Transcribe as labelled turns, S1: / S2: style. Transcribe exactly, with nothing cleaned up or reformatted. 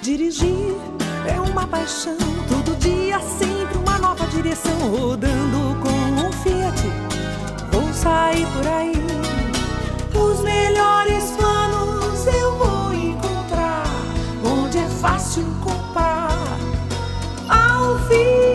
S1: Dirigir é uma paixão, todo dia sempre uma nova direção. Rodando com um Fiat, vou sair por aí. Os melhores planos eu vou encontrar, onde é fácil comprar. Ao fim